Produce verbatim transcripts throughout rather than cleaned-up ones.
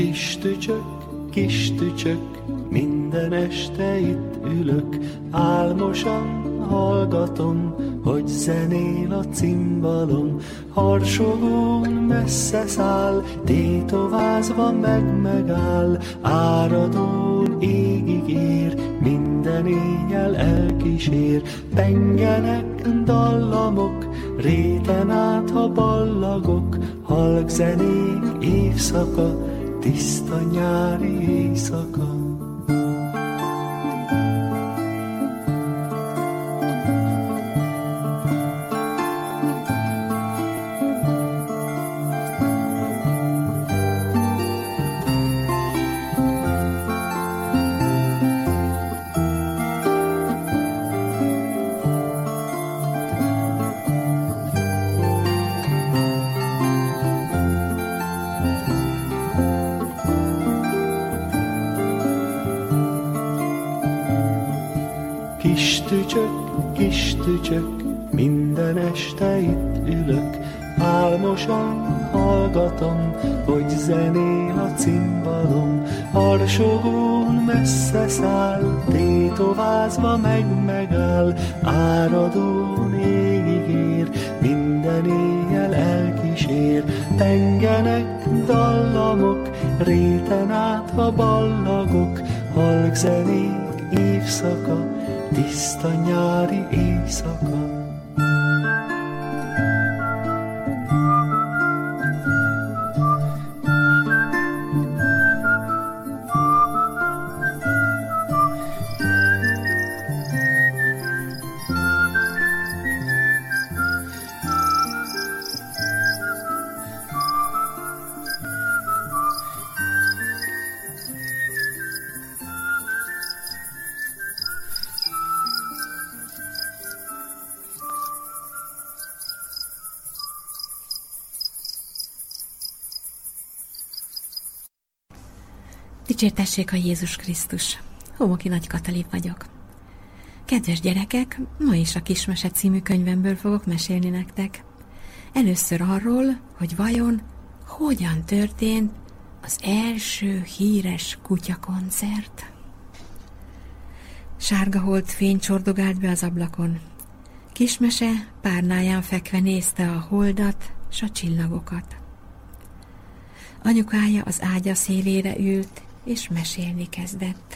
Kis tücsök, kis tücsök, minden este itt ülök, álmosan hallgatom, hogy zenél a cimbalom. Harsogón messze száll, tétovázva meg megáll, áradón égig ér, minden éjjel elkísér. Pengenek dallamok, réten át, ha ballagok, halk zenék évszaka, tiszta nyári éjszaka. Kis tücsök, kis tücsök, minden este itt ülök, álmosan hallgatom, hogy zenél a cimbalom. Harsogón messze száll, tétovázva meg megáll, áradón égig ér, minden éjjel elkísér. Pengenek dallamok, réten át, ha ballagok, halk zenék évszaka, tiszta nyári éjszaka. Dicsértessék a Jézus Krisztus! Homoki Nagy Katalin vagyok. Kedves gyerekek, ma is a Kismese című könyvemből fogok mesélni nektek. Először arról, hogy vajon hogyan történt az első híres kutyakoncert. Sárga holdfény csordogált be az ablakon. Kismese párnáján fekve nézte a holdat s a csillagokat. Anyukája az ágya szélére ült, és mesélni kezdett.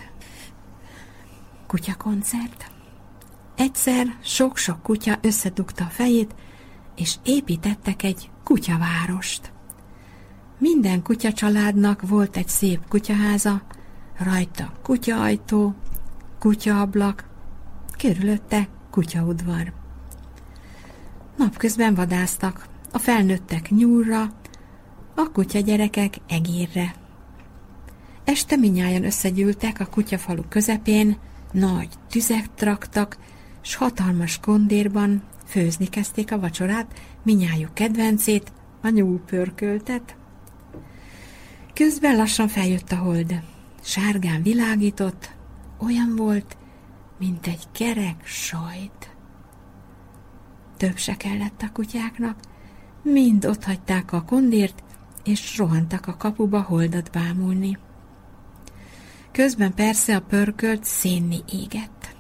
Kutyakoncert. Egyszer sok-sok kutya összedugta a fejét, és építettek egy kutyavárost. Minden kutya családnak volt egy szép kutyaháza, rajta kutyaajtó, kutyaablak, körülötte kutyaudvar. Napközben vadásztak, a felnőttek nyúlra, a kutyagyerekek egérre. Este mindnyájan összegyűltek a kutyafalu közepén, nagy tüzek raktak, s hatalmas kondérban főzni kezdték a vacsorát, mindnyájuk kedvencét, a nyúlpörköltet. Közben lassan feljött a hold. Sárgán világított, olyan volt, mint egy kerek sajt. Több se kellett a kutyáknak, mind otthagyták a kondért, és rohantak a kapuba holdat bámulni. Közben persze a pörkölt szénni égett.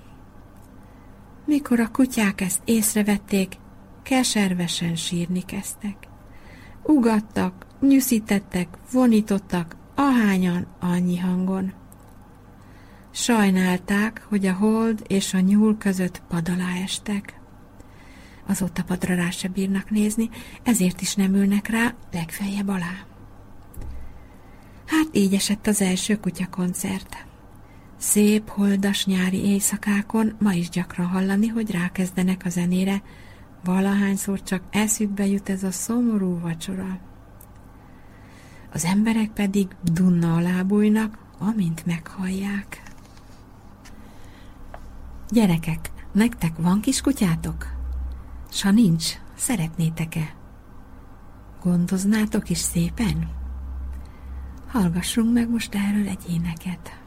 Mikor a kutyák ezt észrevették, keservesen sírni kezdtek. Ugattak, nyűszítettek, vonítottak, ahányan annyi hangon. Sajnálták, hogy a hold és a nyúl között pad alá estek. Azóta padra rá se bírnak nézni, ezért is nem ülnek rá, legfeljebb alá. Hát így esett az első kutyakoncert. Szép, holdas nyári éjszakákon ma is gyakran hallani, hogy rákezdenek a zenére, valahányszor csak eszükbe jut ez a szomorú vacsora. Az emberek pedig dunna alá bújnak, amint meghallják. Gyerekek, nektek van kis kutyátok? S ha nincs, szeretnétek-e? Gondoznátok is szépen? Hallgassunk meg most erről egy éneket.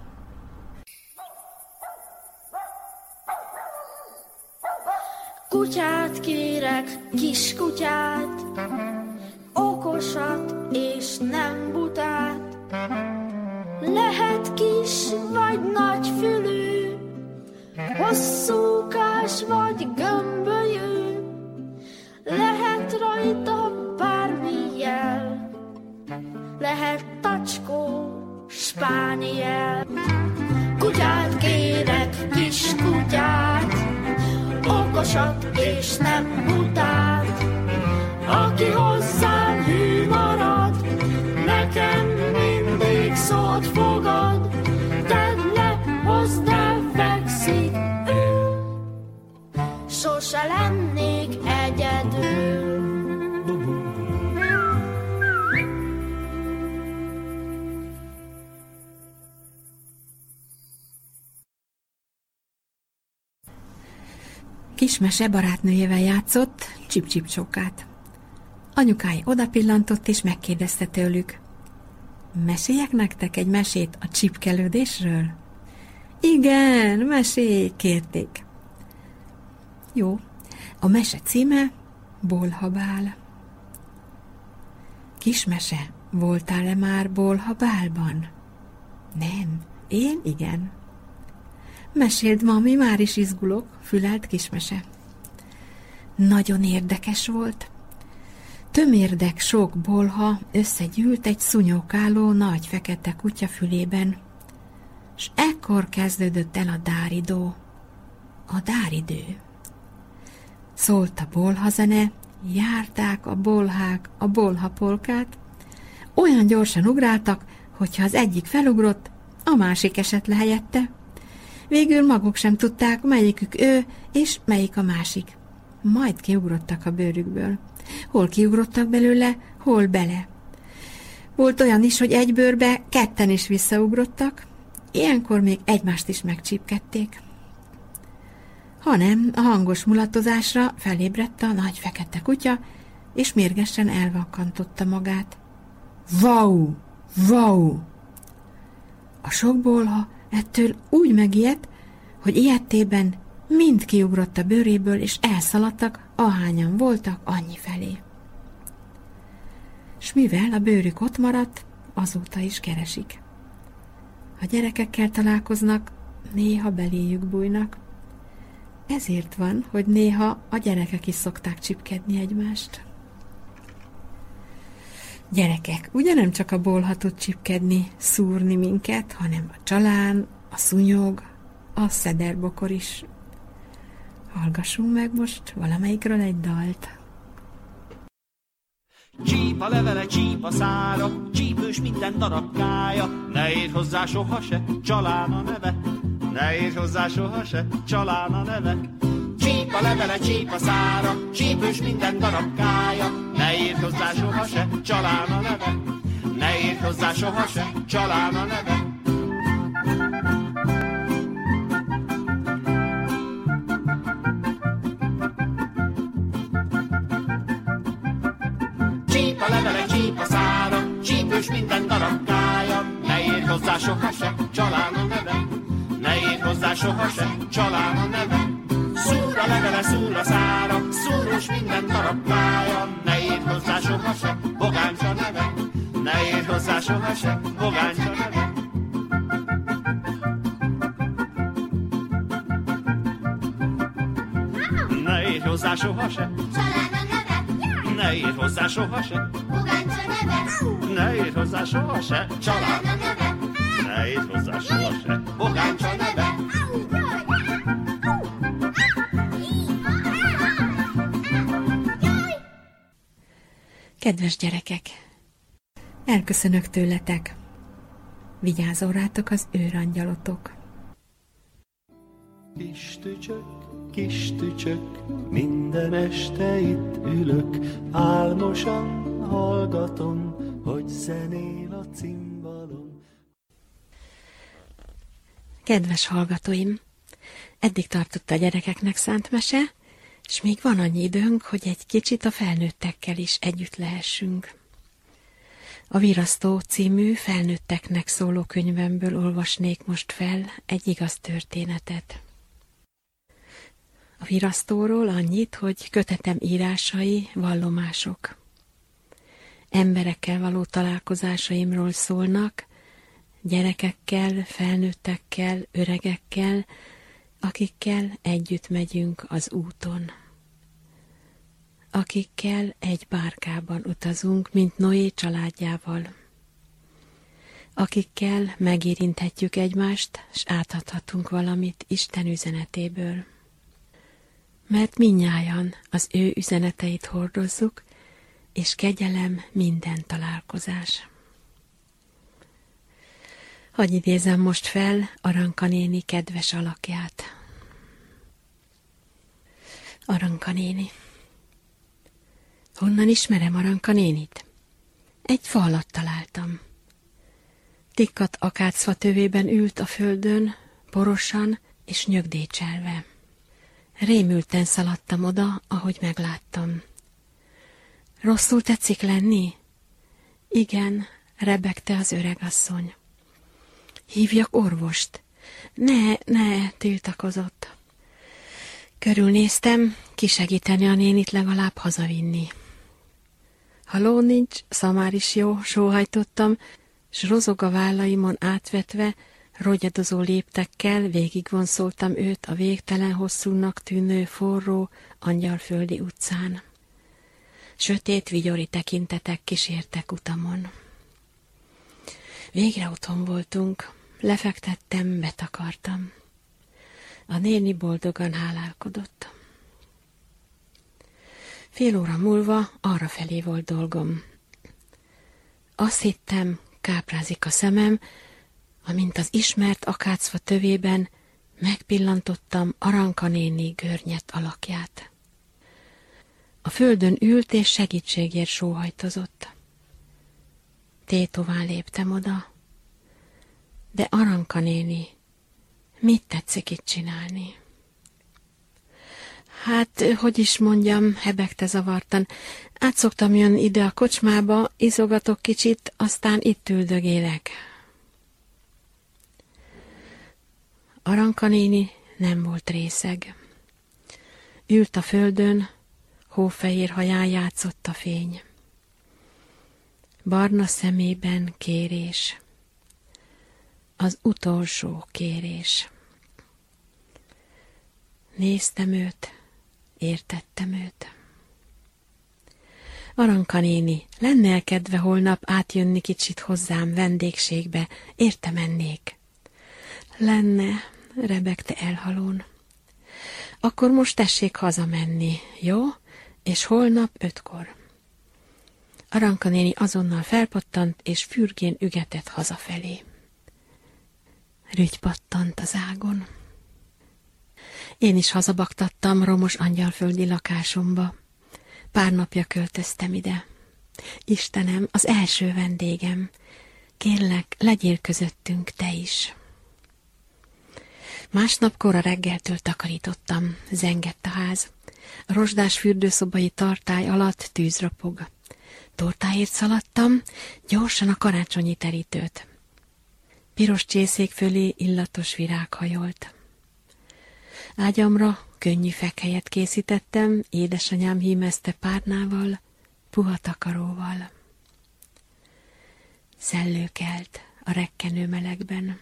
Kutyát kérek, kis kutyát, okosat és nem butát, Lehet kis vagy nagy fülű, hosszúkás vagy gömbölyű, lehet rajta bármi jel, lehet tacskó, spániel. Kutyát kérek, kis kutyát, okosat és nem butát, aki hozzám hű marad, nekem mindig szót fogad, tedd le, hozd el, fekszik ő, sose lennék egyedül. Kismese barátnőjével játszott Csip-Csip-csókát. Anyukái odapillantott és megkérdezte tőlük: meséljek nektek egy mesét a csipkelődésről? Igen, mesélj, kérték. Jó, a mese címe Bolhabál. Kismese, voltál-e már Bolhabálban? Nem, én igen. Meséld, mami, már is izgulok, fülelt Kismese. Nagyon érdekes volt. Tömérdek sok bolha összegyűlt egy szúnyókáló nagy fekete kutya fülében, s ekkor kezdődött el a dáridó, a dáridő. Szólt a bolhazene, járták a bolhák a bolhapolkát, olyan gyorsan ugráltak, hogyha az egyik felugrott, a másik esett le helyette. Végül maguk sem tudták, melyikük ő, és melyik a másik. Majd kiugrottak a bőrükből. Hol kiugrottak belőle, hol bele. Volt olyan is, hogy egy bőrbe ketten is visszaugrottak, ilyenkor még egymást is megcsípkedték. Hanem a hangos mulatozásra felébredt a nagy fekete kutya, és mérgesen elvakkantotta magát. Vau! Vau! A sok bolha ettől úgy megijedt, hogy ilyettében mind kiugrott a bőréből, és elszaladtak, ahányan voltak, annyi felé. S mivel a bőrük ott maradt, azóta is keresik. Ha gyerekekkel találkoznak, néha beléjük bújnak. Ezért van, hogy néha a gyerekek is szokták csipkedni egymást. Gyerekek, ugye nem csak a bolha tud csipkedni, szúrni minket, hanem a csalán, a szúnyog, a szederbokor is. Hallgassunk meg most valamelyikről egy dalt. Csíp a levele, csíp a szára, csípős minden darabkája, ne érj hozzá soha se, csalán a neve, ne érj hozzá soha se, csalán a neve. Csíp a levele, csíp a szára, csípős minden darabkája, ne érj hozzá soha se, csalán a neve, ne érj hozzá soha se, csalán a neve. Csíp a levele, csíp a szára, csípős minden darabkája, ne érj hozzá soha se, csalán a neve, ne érj hozzá soha se, csalán a neve. Szúr a levele, szúr a szára, szúrós minden darabkája, ne érj hozzá soha se, bogáncs a neve, ne érj hozzá soha se, bogáncs a neve. Ne érj hozzá soha se, Csalán a neve, ne érj hozzá soha se, bogáncs a neve, ne érj hozzá soha se, csalán a neve, ne érj hozzá soha se, bogáncs a neve. Kedves gyerekek, elköszönök tőletek. Vigyázzon rátok az őrangyalotok. Kis tücsök, kis tücsök, minden este itt ülök, álmosan hallgatom, hogy zenél a cimbalom. Kedves hallgatóim, eddig tartott a gyerekeknek szánt mese, és még van annyi időnk, hogy egy kicsit a felnőttekkel is együtt lehessünk. A Virasztó című felnőtteknek szóló könyvemből olvasnék most fel egy igaz történetet. A Virasztóról annyit, hogy kötetem írásai vallomások. Emberekkel való találkozásaimról szólnak, gyerekekkel, felnőttekkel, öregekkel, akikkel együtt megyünk az úton. Akikkel egy bárkában utazunk, mint Noé családjával. Akikkel megérinthetjük egymást, s átadhatunk valamit Isten üzenetéből. Mert mindnyájan az ő üzeneteit hordozzuk, és kegyelem minden találkozás. Hadd idézem most fel Aranka néni kedves alakját. Aranka néni. Honnan ismerem Aranka nénit? Egy fa alatt találtam. Tikkat akácfa tövében ült a földön, porosan és nyögdécselve. Rémülten szaladtam oda, ahogy megláttam. Rosszul tetszik lenni? Igen, rebegte az öregasszony. Hívjak orvost. Ne, ne, tiltakozott. Körülnéztem, kisegíteni a nénit legalább hazavinni. Ha ló nincs, szamár is jó, sóhajtottam, s rozog a vállaimon átvetve, rogyadozó léptekkel végigvonszoltam őt a végtelen hosszúnak tűnő forró, angyalföldi utcán. Sötét, vigyori tekintetek kísértek utamon. Végre otthon voltunk, lefektettem, betakartam. A néni boldogan hálálkodott. Fél óra múlva arrafelé volt dolgom. Azt hittem, káprázik a szemem, amint az ismert akácfa tövében megpillantottam Aranka néni görnyett alakját. A földön ült és segítségért sóhajtozott. Tétován léptem oda. De Aranka néni, mit tetszik itt csinálni? Hát, hogy is mondjam, hebegte zavartan. Át szoktam jönni ide a kocsmába, izogatok kicsit, aztán itt üldögélek. Aranka néni nem volt részeg. Ült a földön, hófehér haján játszott a fény. Barna szemében kérés. Az utolsó kérés. Néztem őt, értettem őt. Aranka néni, lenne kedve holnap átjönni kicsit hozzám vendégségbe, érte mennék. Lenne, rebegte elhalón. Akkor most tessék hazamenni, jó? És holnap ötkor. Aranka néni azonnal felpattant, és fürgén ügetett hazafelé. Rügy pattant az ágon. Én is hazabaktattam romos angyalföldi lakásomba. Pár napja költöztem ide. Istenem, az első vendégem. Kérlek, legyél közöttünk te is. Másnap kora reggeltől takarítottam, zengett a ház. A rozsdás fürdőszobai tartály alatt tűz ropog. Tortáért szaladtam, gyorsan a karácsonyi terítőt. Piros csészék fölé illatos virág hajolt. Ágyamra könnyű fekhelyet készítettem, édesanyám hímezte párnával, puha takaróval. Szellő kelt a rekkenő melegben.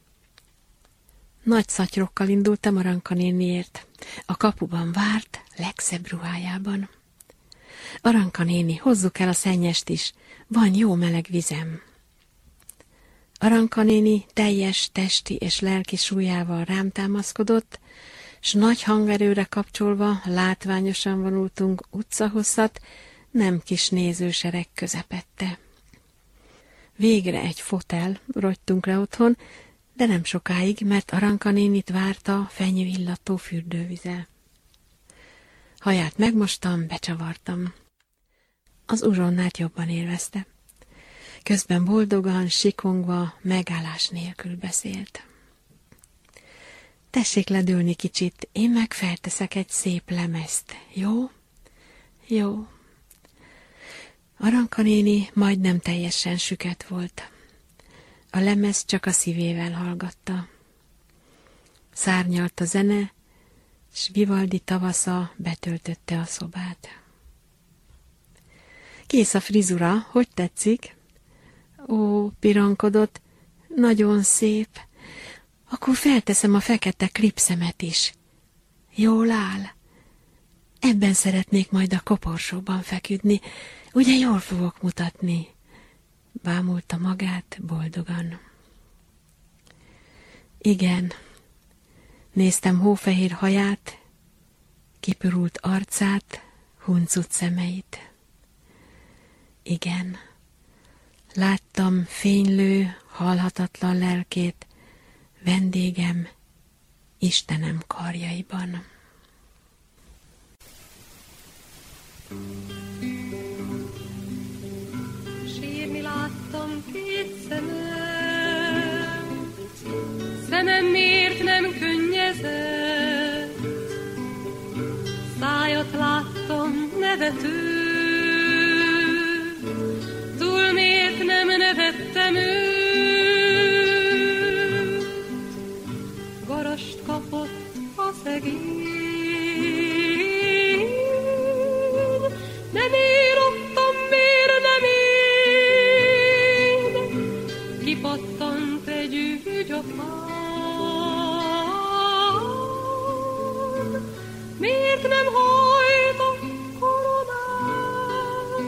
Nagy szatyrokkal indultam Aranka néniért. A kapuban várt, legszebb ruhájában. Aranka néni, hozzuk el a szennyest is, van jó meleg vizem. Aranka néni teljes testi és lelki súlyával rám támaszkodott, s nagy hangerőre kapcsolva látványosan vonultunk utcahosszat, nem kis nézősereg közepette. Végre egy fotel, rogytunk le otthon, de nem sokáig, mert Aranka nénit várta fenyőillató fürdővize. Haját megmostam, becsavartam. Az uzsonnát jobban élvezte. Közben boldogan, sikongva, megállás nélkül beszélt. Tessék ledülni kicsit, én meg felteszek egy szép lemezt, jó? Jó. Aranka néni majdnem teljesen süket volt. A lemez csak a szívével hallgatta. Szárnyalt a zene, s Vivaldi tavasza betöltötte a szobát. Kész a frizura, hogy tetszik? Ó, pironkodott, nagyon szép. Akkor felteszem a fekete klipszemet is. Jól áll? Ebben szeretnék majd a koporsóban feküdni. Ugye jól fogok mutatni? Bámulta magát boldogan. Igen. Néztem hófehér haját, kipirult arcát, huncut szemeit. Igen. Láttam fénylő, halhatatlan lelkét, vendégem, Istenem karjaiban. Sírni láttam két szemem, szemem miért nem könnyezett, szájat láttam nevető, túl miért nem nevettem őt, garast kapott a szegény, nem írottam, miért nem én, kipattant egy ügy a fán, miért nem hajt a koronán.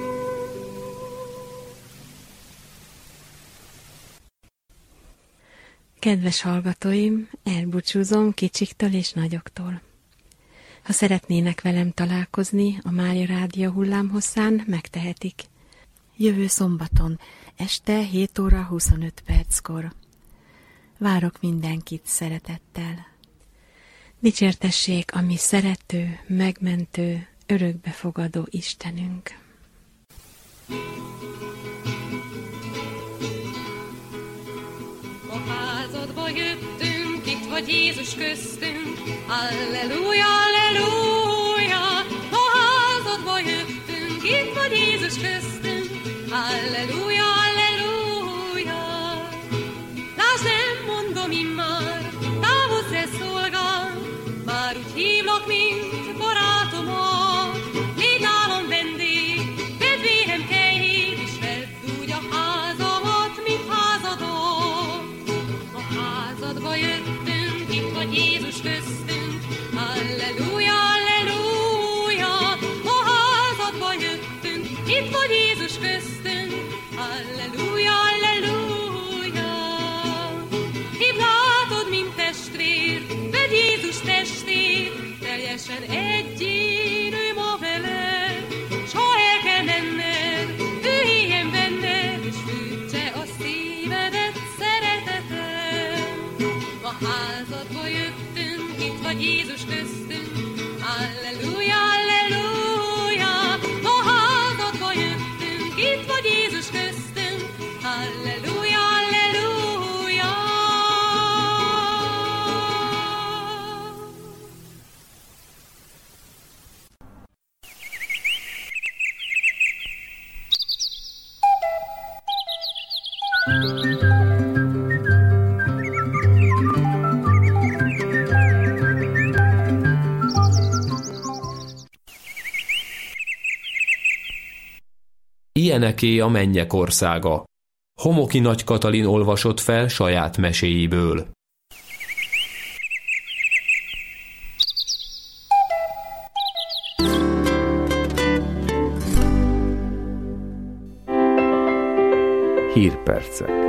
Kedves hallgatóim, elbúcsúzom kicsiktől és nagyoktól. Ha szeretnének velem találkozni a Mária Rádió hullámhosszán, megtehetik. Jövő szombaton, este hét óra huszonöt perckor. Várok mindenkit szeretettel. Dicsértessék a mi szerető, megmentő, örökbefogadó Istenünk. A házadba jöttünk, itt vagy Jézus köztünk, Alleluja, Alleluja. A házadba jöttünk, itt vagy Jézus köztünk, Alleluja, Alleluja. Lásd, nem mondom immár, távozz-e szolgál, már úgy hívlak, mint barátomat. Légy nálam vendég, vedd vénem kejét, és vedd úgy a házamat, mint házadat. A házadba jöttünk, itt vagy Jézus köztünk, Alleluja, Alleluja. A házadba jöttünk, itt vagy Jézus köztünk, Alleluja, Alleluja. Hívd, látod, mint testvér, vedd Jézus testét, teljesen egyénő ma veled, s ha el kell menned, ő éljen benned, és fűtse a szívedet szeretetem. A házadba jöttünk, itt vagy Jézus köztünk, Alleluja, Alleluja. A házadba jöttünk, itt vagy Jézus köztünk, Alleluja, Alleluja. Ilyeneké a mennyek országa. Homoki Nagy Katalin olvasott fel saját meséiből. Hírpercek.